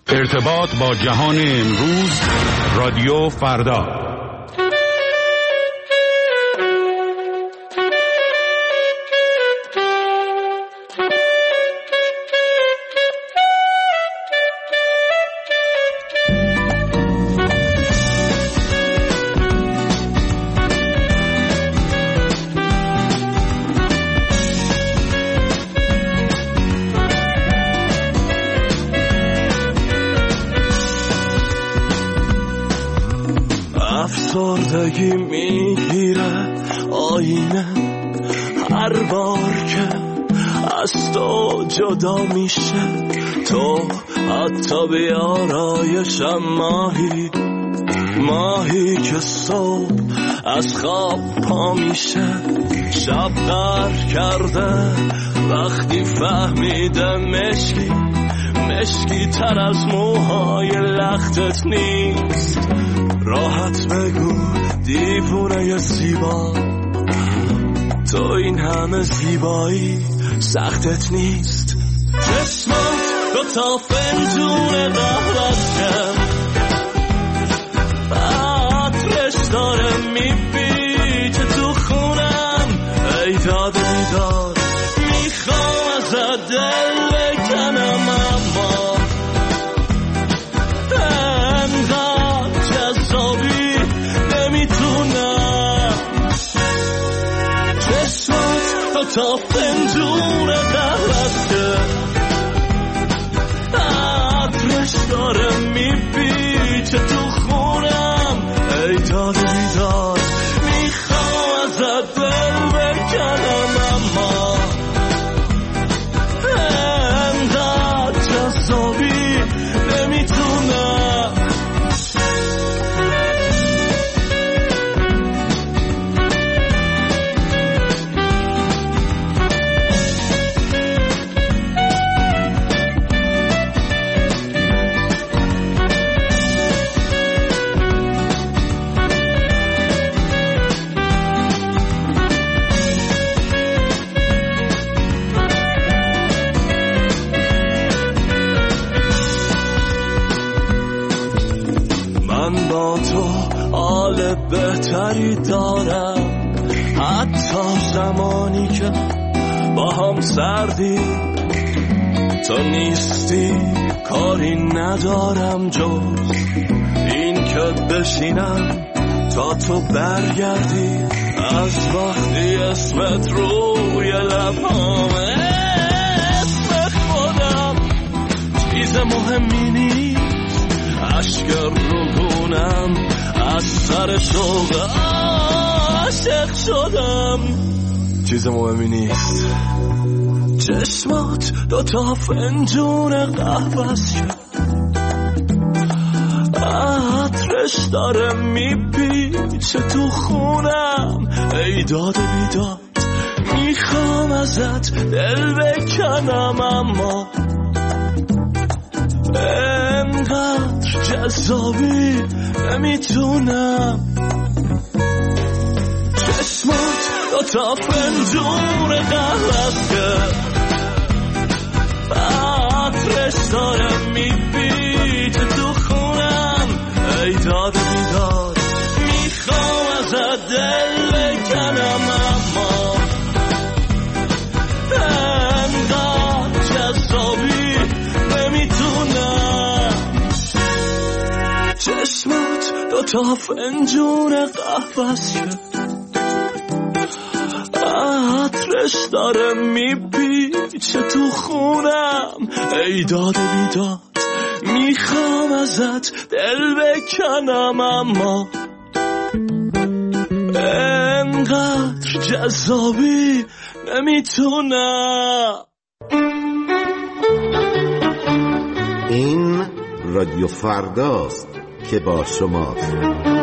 ارتباط با جهان امروز، رادیو فردا. افسردگی میگیره آینه هر بار که از تو جدا میشه، تو حتی به آرایشم ماهی که صبح از خواب پا میشه. شب غر کرده وقتی فهمیده مشکی تر از موهای لختت نیست. راحت بگو دیوونه زیبا، تو این همه زیبایی سختت نیست. چشمات دو تا فنجون قهوه‌ست که عطرش داره میپیچه تو خونم. ای داد بیداد میخوام ازت دل بکنم، اما انقدر جذابی نمیتونم. چشمات دو تا فنجون قهوه‌ست که عطرش داره میپیچه تو خونم. ای داد بیداد میخوام ازت دل بکنم، اما انقدر جذابی نمیتونم. من با تو حال بهتری دارم، حتی زمانی که با هم سردی. تو نیستی کاری ندارم جز این که بشینم تا تو برگردی. از وقتی اسمت روی لبامه، اسم خودم چیز مهمی نیست. عشق رونم از سر شوق عاشق شدم، چیز مهمی نیست. چشمات دو تا فنجون قهوه‌ست که عطرش داره میپیچه تو خونم. ای داد بیداد میخوام ازت دل بکنم، اما انقدر جذابی نمیتونم. چشمات دو تا فنجون قهوه‌ست که عطرش داره میپیچه تو خونم. ای داد بیداد میخوام ازت دل بکنم، اما انقدر جذابی نمیتونم. چشمات دو تا فنجون قهوه‌ست که عطرش داره میپیچه تو خونم. ای داد بیداد میخوام ازت دل بکنم، اما انقدر جذابی نمیتونم. این رادیو فرداست که با شماست.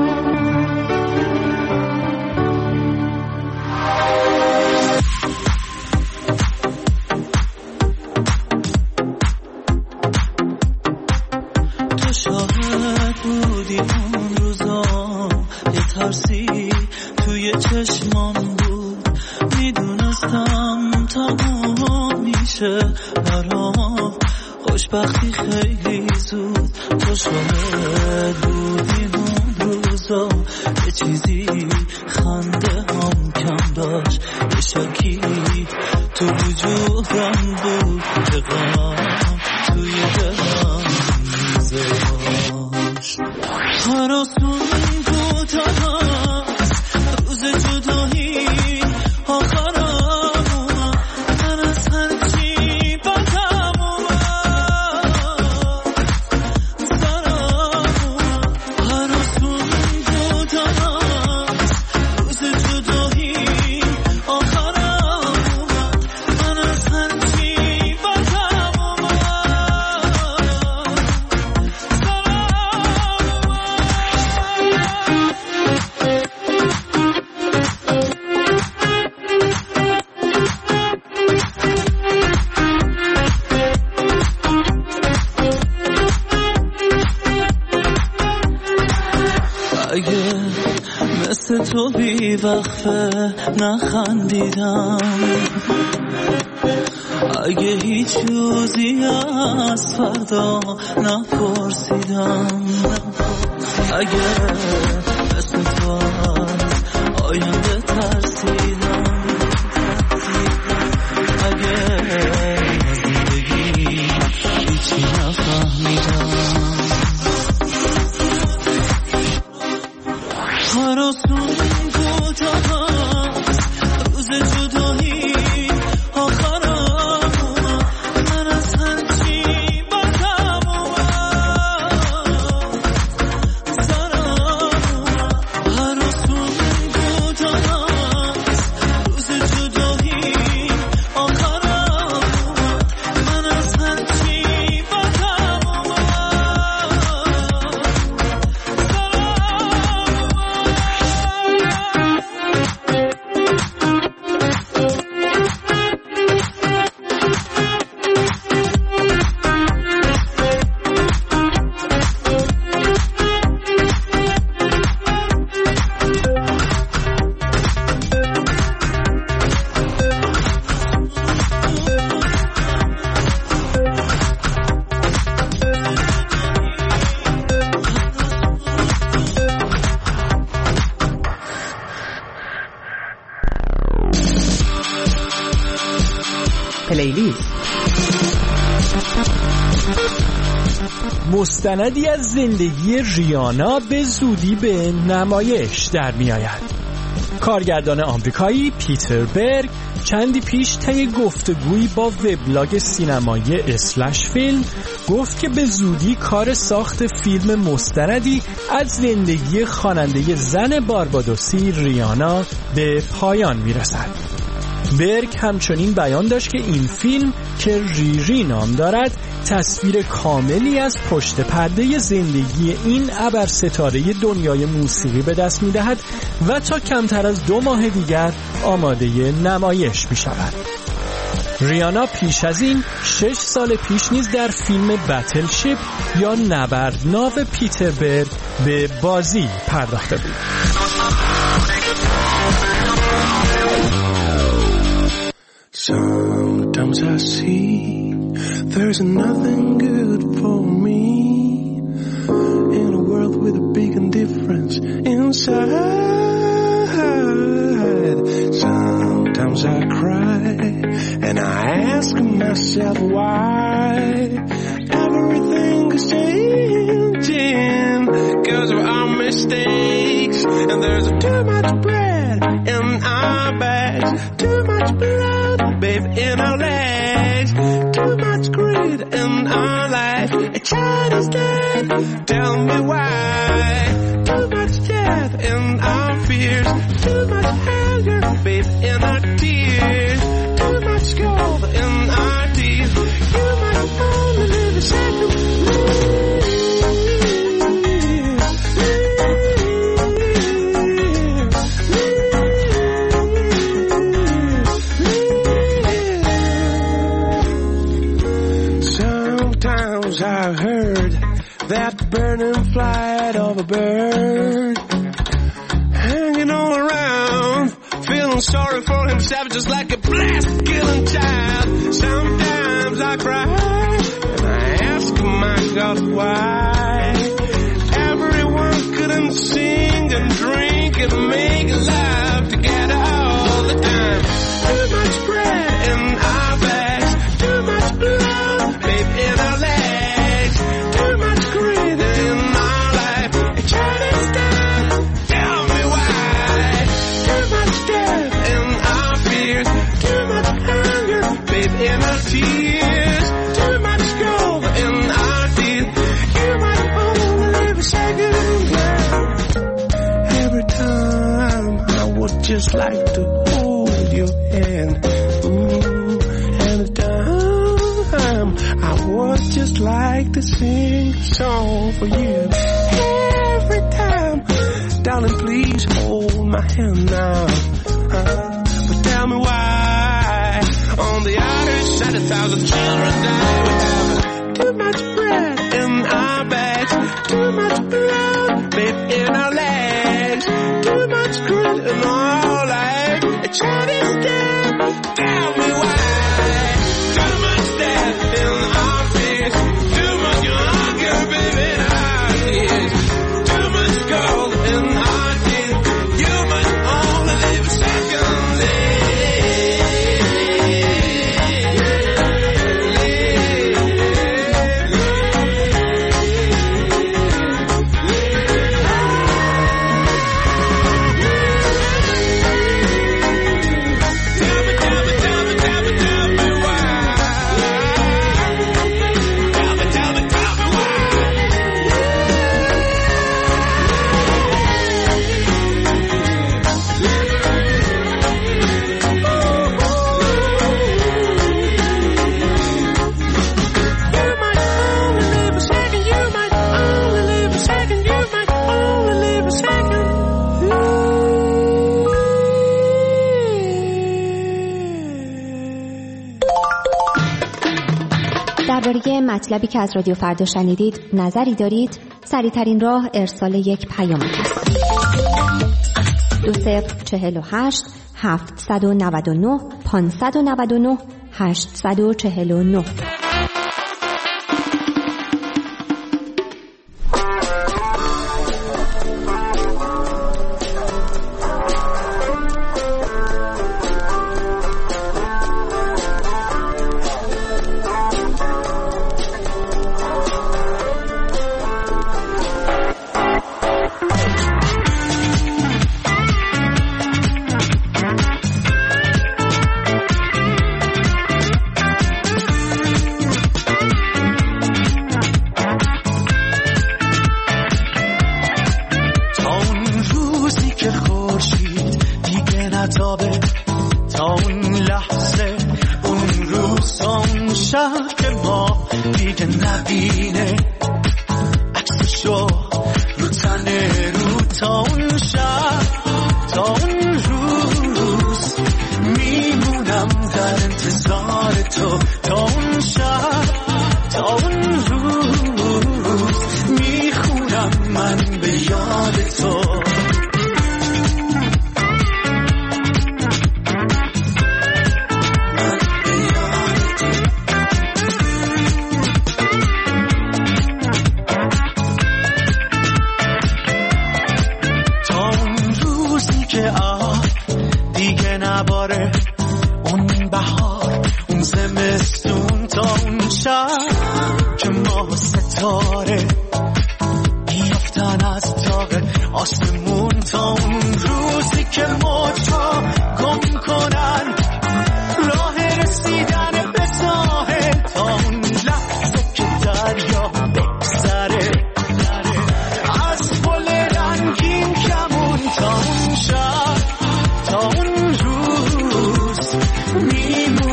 تو شاهد بودی اون روزا، یه ترسی توی چشمام بود. میدونستم تمام میشه برام، خوشبختی خیلی زود تو شاهد بودیم اون روزا یه چیزی خنده هم کم داشت یه شکی تو وجودم بود که غم توی دلم میذاشت هر آسون بود روز جدایی آخرم من از هرچی بدم سرم هر آسون بود روز جدایی آخرم من از هرچی بدم اگه مثل تو بی وقفه نخندیدم اگه هیچ روزی از فردا نپرسیدم اگه مثل تو از آینده ترسیدم اگه از زندگی هیچی نفهمیدم هر آسون بود روز جدایی آخرم من از هرچی بدم سرم هر آسون بود روز جدایی آخرم من از هرچی بدم پلیلیست مستندی از زندگی ریانا به زودی به نمایش در می آید. کارگردان آمریکایی پیتر برگ چندی پیش طی گفتگویی با وبلاگ سینمایی اسلش فیلم گفت که به زودی کار ساخت فیلم مستندی از زندگی خواننده زن باربادوسی ریانا به پایان می رسد. برگ همچنین بیان داشت که این فیلم که ریری نام دارد تصویر کاملی از پشت پرده زندگی این ابرستاره دنیای موسیقی به دست می دهد و تا کمتر از 2 ماه دیگر آماده نمایش می شود. ریانا پیش از این 6 سال پیش نیز در فیلم بتلشیپ یا نبردناو پیتر برگ به بازی پرداخته بود. Sometimes I see there's nothing good for me in a world with a big indifference inside. Sometimes I cry and I ask myself why everything is changing because of our mistakes, and there's too much bread in our bags, too much blood, babe, in our legs, too much greed in our life. A child is dead, tell me why. Too much death in our fears, too much anger, babe, in our tears, too much gold in our teeth. You might only live a second. I heard that burning flight of a bird hanging all around, feeling sorry for himself just like a blast killing child. Sometimes I cry and I out why everyone couldn't sing and drink and make love together all the time. Too much bread in our bags, too much blood, babe, in our legs, too much greed in our life. It's Chinese death, tell me why. Too much death in our fears, too much hunger, babe, in our tears, too much gold in our teeth. You might only live a second now. Every time I would just like to hold your hand. Ooh, every time I would just like to sing a song for you. Every time, darling, please hold my hand now. But tell me why on the other side 1,000 children die without too much bread in our bags, too much blood, babe, in our legs, too much grit in our life. A Chinese death, tell me why. Too much death in our fears, too much hunger, babe, in our tears, too much gold in our teeth. You must only live a second day. درباره مطلبی که از رادیو فردا شنیدید نظری دارید؟ سریع‌ترین راه ارسال یک پیام است. 2048 799 599 849.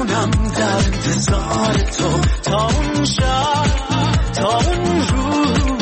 تا اون شب تا اون روز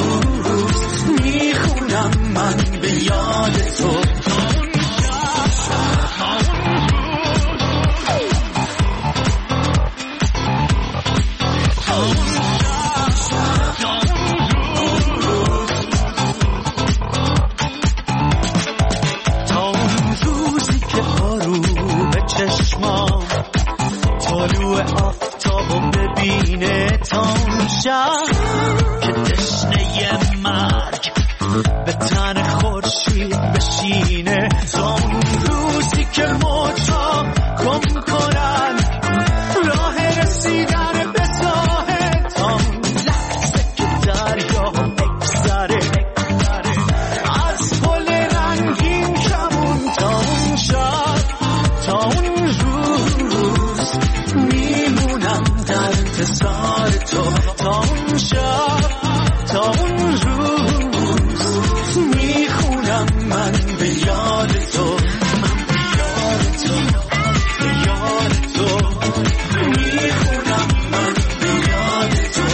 به تن خورشید بشینه، تا اون روزی که موجا گم کنن راه رسیدن به ساحل، تا اون لحظه که دریا بگذره از پل رنگین کمون، تا اون شب تا اون روز میمونم در انتظار تو، تا اون شب تا اون روز میخونم من به یاد تو، من به یاد تو، به یاد تو میخونم من به یاد تو،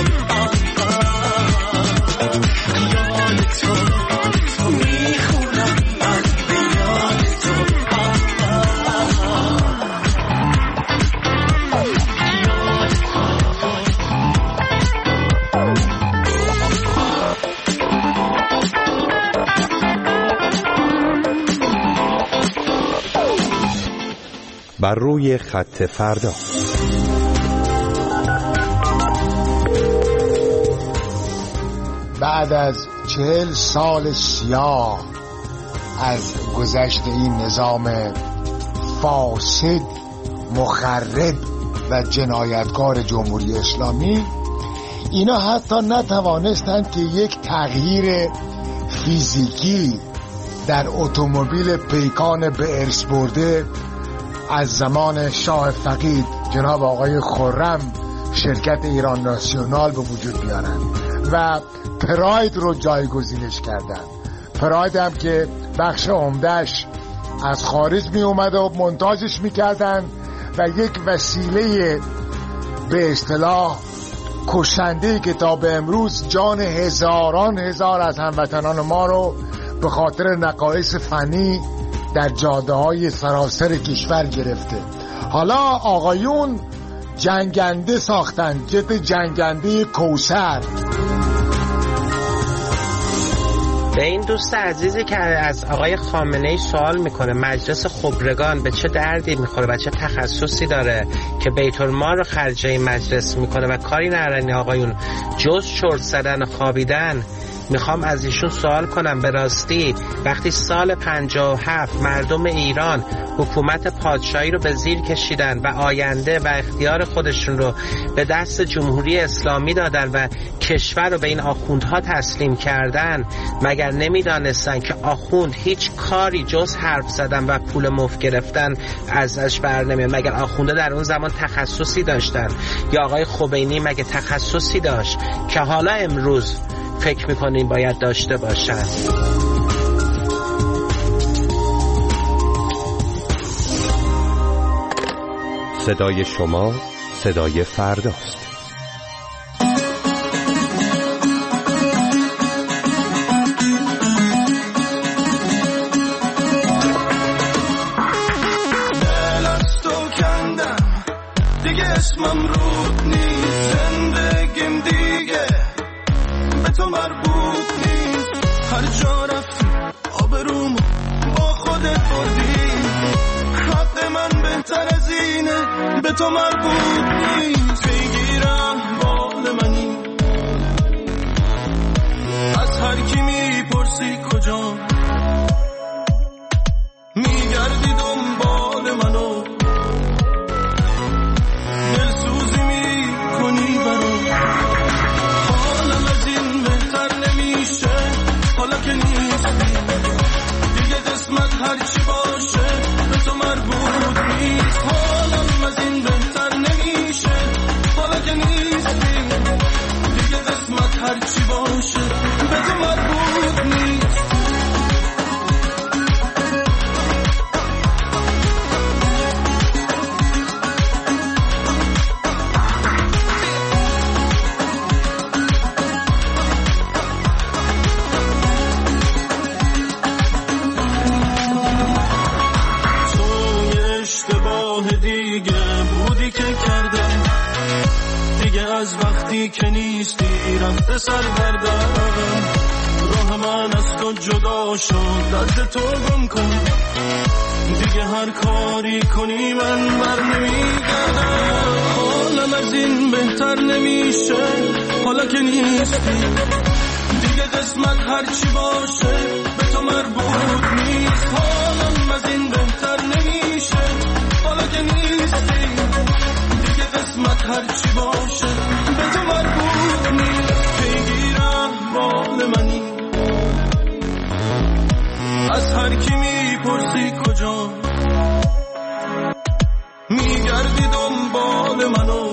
یاد تو میخونم من به یاد تو، بر روی خط فردا. بعد از 40 سال سیاه از گذشت این نظام فاسد، مخرب و جنایتکار جمهوری اسلامی، اینا حتی نتوانستند که یک تغییر فیزیکی در اتومبیل پیکان به ارث برده از زمان شاه فقید جناب آقای خرم شرکت ایران ناسیونال به وجود بیارن و پراید رو جایگزینش کردن. پراید هم که بخش عمدهش از خارج می اومده و منتاجش می کردن و یک وسیله به اصطلاح کشنده که تا به امروز جان هزاران هزار از هموطنان ما رو به خاطر نقایص فنی در جاده های سراسر کشور گرفته. حالا آقایون جنگنده ساختن، جت جنگنده کوثر. به این دوست عزیزی که از آقای خامنه‌ای سوال میکنه مجلس خبرگان به چه دردی میخوره و چه تخصصی داره که بیت المال رو خرج این مجلس میکنه و کاری ندارن آقایون جز چرت زدن و خوابیدن، میخوام از ایشون سوال کنم به راستی وقتی سال 57 مردم ایران حکومت پادشاهی رو به زیر کشیدن و آینده و اختیار خودشون رو به دست جمهوری اسلامی دادن و کشور رو به این آخوندها تسلیم کردن، مگر نمیدانستن که آخوند هیچ کاری جز حرف زدن و پول مفت گرفتن ازش بر نمیاد؟ مگر آخونده در اون زمان تخصصی داشتن؟ یا آقای خمینی مگه تخصصی داشت که حالا امروز فکر میکنیم باید داشته باشن؟ صدای شما صدای فرداست. دل از تو کندم دیگه، اسمم رود نیست، زندگیم دیگه به تو مربوط نیست. هر جا رفتی آبرومو با خودت بردی، حق من بهتر از اینه به تو مربوط نیست. بگیرم بال منی از هر کی میپرسی کجا، میگردی دنبال منو دلسوزی میکنی برام. حالم از این بهتر نمیشه حالا که نیستی دیگه، قسمت هرچی باشه به تو مربوط نیست. حالم از این بهتر نمیشه حالا که نیستی دیگه، قسمت هرچی باشه به تو مربوط نیست. از وقتی که نیستی رفته سرگردم، راه من از تو جدا شد، دست تو گم کن دیگه، هر کاری کنی من بر نمیگردم. حالم از این بهتر نمیشه حالا که نیستی دیگه، قسمت قسمت هرچی باشه به تو مربوط نیست. حالم از این بهتر نمیشه حالا که نیستی دیگه، قسمت هرچی باشه به تو مربوط نیست. پیگیرم بال منی از هر کی میپرسی کجا، میگردی دنبال منو،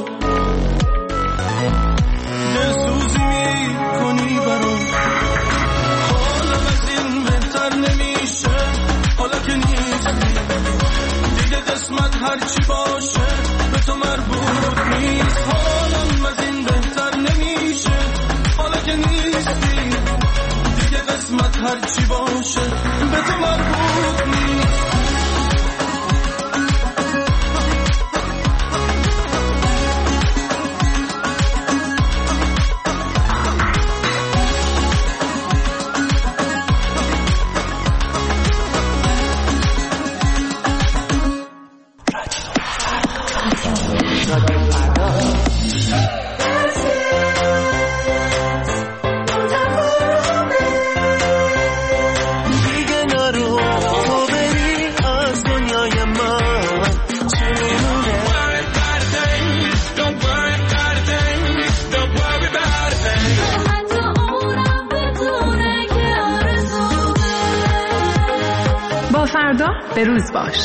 دلسوزی میکنی برام. حالم از این بهتر نمیشه حالا که نیستی دیگه، قسمت هرچی باشه به تو مربوط نیست. حالم از این بهتر نمیشه حالا که نیستی دیگه، قسمت هرچی باشه به تو مربوط نیست. فردا به روز باش.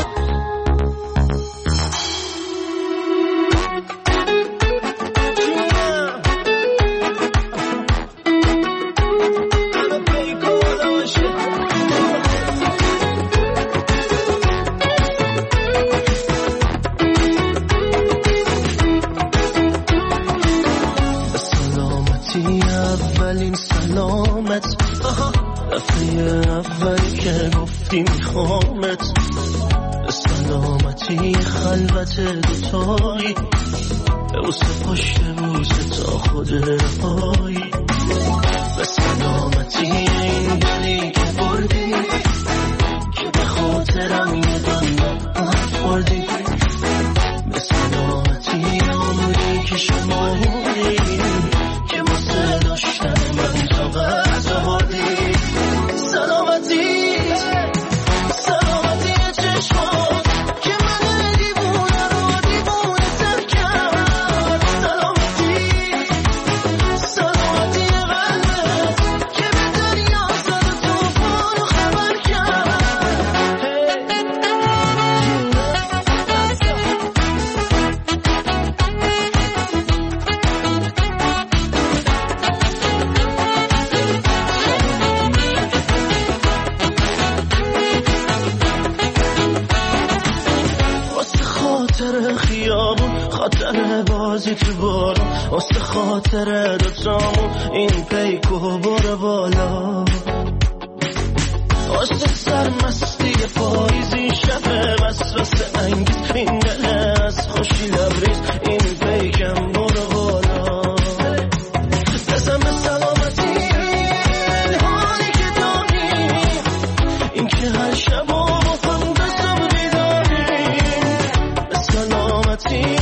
سلامتی اولین سلامت، دفعه اولی که گفتی میخوامت، به سلامتی خلوت دوتایی، به بوسه پشت بوسه تا خود رهایی، به سلامتی این دلی که بردی که به خاطرم یه دنیا بردی، به سلامتی عمری که شمایی که واسه داشتن من طاقت آوردی. خاطر بازی تو بارون، واسه خاطر دوتامون این پیکو برو بالا، واسه سرمستی پاییزی شب وسوسه انگیز، این دل از خوشی لبریز این پیکم برو بالا. بزن به سلامتی این حالی که داری، این که هر شب و هم دستم بیداریم، به سلامتی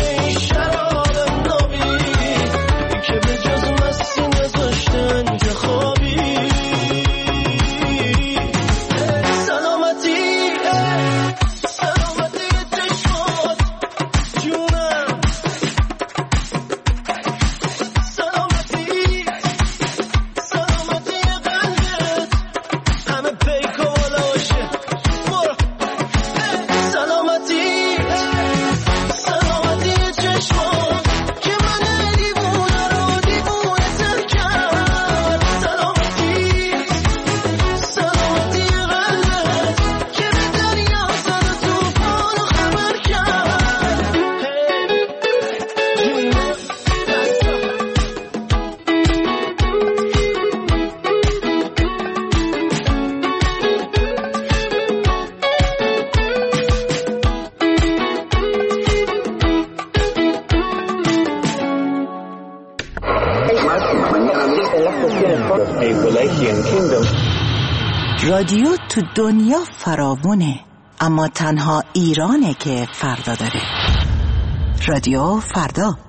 رادیو تو دنیا فراوونه، اما تنها ایرانه که فردا داره. رادیو فردا.